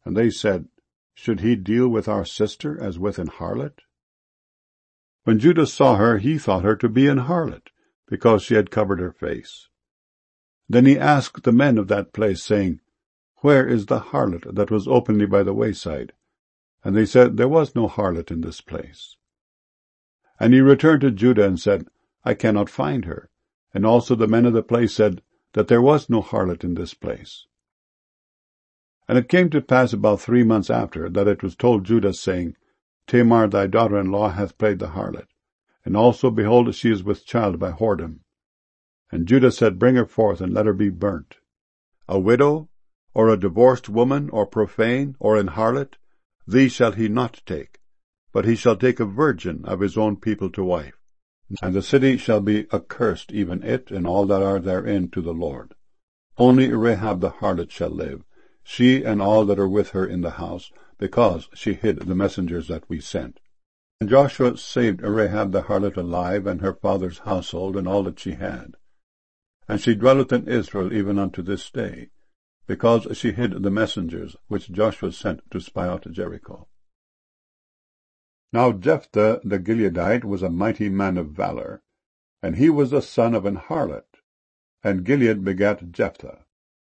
And they said, Should he deal with our sister as with an harlot? When Judah saw her, he thought her to be an harlot, because she had covered her face. Then he asked the men of that place, saying, Where is the harlot that was openly by the wayside? And they said, There was no harlot in this place. And he returned to Judah and said, I cannot find her. And also the men of the place said, that there was no harlot in this place. And it came to pass about 3 months after, that it was told Judah, saying, Tamar thy daughter-in-law hath played the harlot, and also, behold, she is with child by whoredom. And Judah said, Bring her forth, and let her be burnt. A widow, or a divorced woman, or profane, or an harlot, these shall he not take, but he shall take a virgin of his own people to wife. And the city shall be accursed, even it, and all that are therein, to the Lord. Only Rahab the harlot shall live, she and all that are with her in the house, because she hid the messengers that we sent. And Joshua saved Rahab the harlot alive, and her father's household, and all that she had. And she dwelleth in Israel even unto this day, because she hid the messengers which Joshua sent to spy out Jericho. Now Jephthah the Gileadite was a mighty man of valor, and he was the son of an harlot, and Gilead begat Jephthah.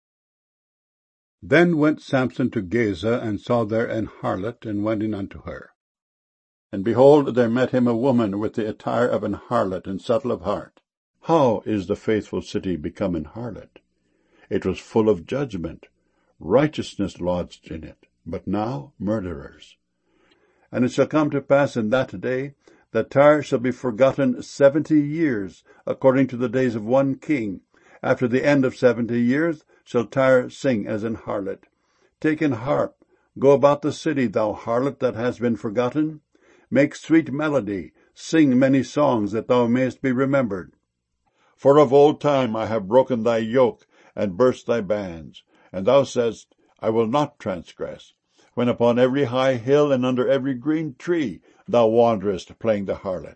Then went Samson to Gaza, and saw there an harlot, and went in unto her. And behold, there met him a woman with the attire of an harlot, and subtle of heart. How is the faithful city become an harlot? It was full of judgment, righteousness lodged in it, but now murderers. And it shall come to pass in that day, that Tyre shall be forgotten 70 years, according to the days of one king. After the end of 70 years shall Tyre sing as an harlot. Take an harp, go about the city, thou harlot that hast been forgotten. Make sweet melody, sing many songs, that thou mayest be remembered. For of old time I have broken thy yoke, and burst thy bands. And thou saidst, I will not transgress, when upon every high hill and under every green tree thou wanderest playing the harlot.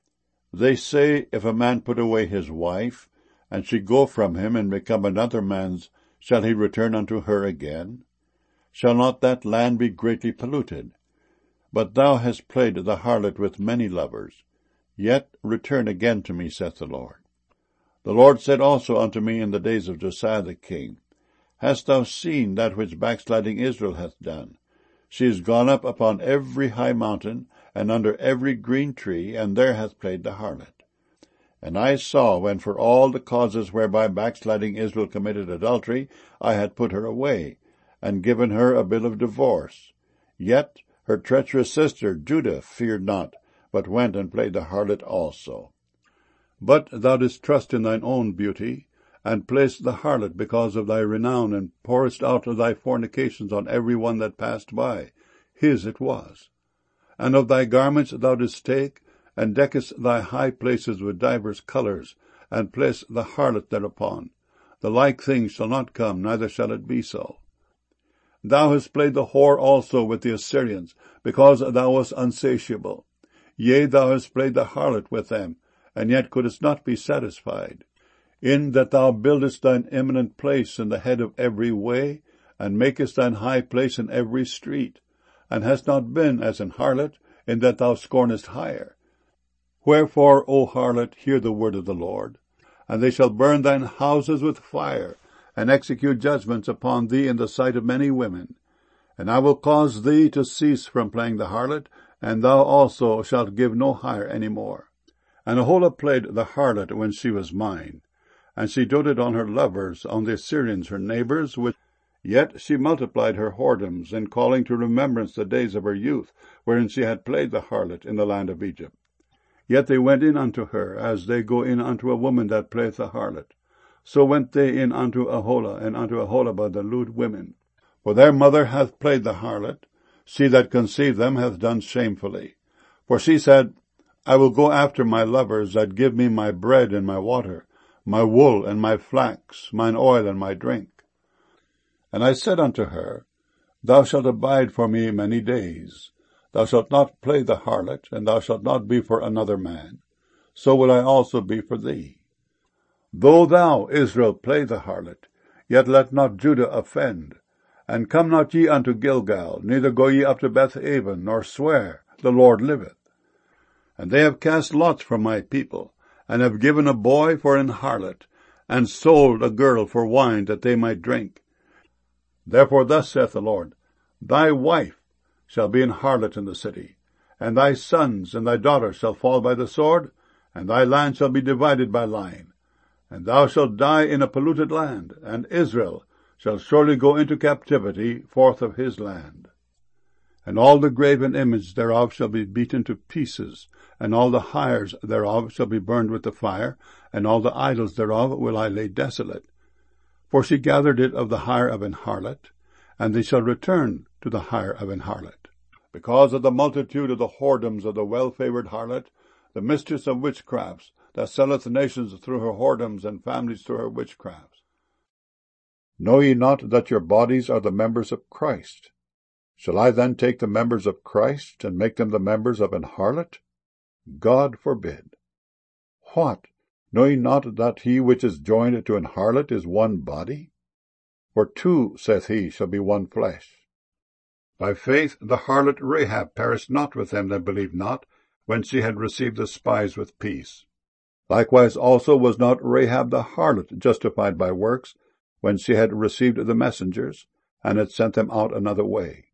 They say, if a man put away his wife, and she go from him and become another man's, shall he return unto her again? Shall not that land be greatly polluted? But thou hast played the harlot with many lovers. Yet return again to me, saith the Lord. The Lord said also unto me in the days of Josiah the king, Hast thou seen that which backsliding Israel hath done? She is gone up upon every high mountain, and under every green tree, and there hath played the harlot. And I saw, when for all the causes whereby backsliding Israel committed adultery, I had put her away, and given her a bill of divorce. Yet her treacherous sister Judah feared not, but went and played the harlot also. But thou didst trust in thine own beauty, and placed the harlot because of thy renown, and pourest out of thy fornications on every one that passed by. His it was. And of thy garments thou didst take, and deckest thy high places with divers colours, and placed the harlot thereupon. The like thing shall not come, neither shall it be so. Thou hast played the whore also with the Assyrians, because thou wast unsatiable. Yea, thou hast played the harlot with them, and yet couldst not be satisfied. In that thou buildest thine eminent place in the head of every way, and makest thine high place in every street, and hast not been as an harlot, in that thou scornest hire. Wherefore, O harlot, hear the word of the Lord. And they shall burn thine houses with fire, and execute judgments upon thee in the sight of many women. And I will cause thee to cease from playing the harlot, and thou also shalt give no hire any more. And Aholah played the harlot when she was mine, and she doted on her lovers, on the Assyrians her neighbors, yet she multiplied her whoredoms, in calling to remembrance the days of her youth, wherein she had played the harlot in the land of Egypt. Yet they went in unto her, as they go in unto a woman that playeth the harlot. So went they in unto Aholah, and unto Aholibah the lewd women. For their mother hath played the harlot, she that conceived them hath done shamefully. For she said, I will go after my lovers that give me my bread and my water, my wool and my flax, mine oil and my drink. And I said unto her, Thou shalt abide for me many days. Thou shalt not play the harlot, and thou shalt not be for another man. So will I also be for thee. Though thou, Israel, play the harlot, yet let not Judah offend. And come not ye unto Gilgal, neither go ye up to Bethaven, nor swear, the Lord liveth. And they have cast lots for my people, and have given a boy for an harlot, and sold a girl for wine that they might drink. Therefore thus saith the Lord, Thy wife shall be an harlot in the city, and thy sons and thy daughters shall fall by the sword, and thy land shall be divided by lying. And thou shalt die in a polluted land, and Israel shall surely go into captivity forth of his land. And all the graven image thereof shall be beaten to pieces, and all the hires thereof shall be burned with the fire, and all the idols thereof will I lay desolate. For she gathered it of the hire of an harlot, and they shall return to the hire of an harlot. Because of the multitude of the whoredoms of the well-favoured harlot, the mistress of witchcrafts, that selleth nations through her whoredoms, and families through her witchcrafts. Know ye not that your bodies are the members of Christ? Shall I then take the members of Christ, and make them the members of an harlot? God forbid. What? Know ye not that he which is joined to an harlot is one body? For two, saith he, shall be one flesh. By faith the harlot Rahab perished not with them that believed not, when she had received the spies with peace. Likewise also was not Rahab the harlot justified by works, when she had received the messengers, and had sent them out another way.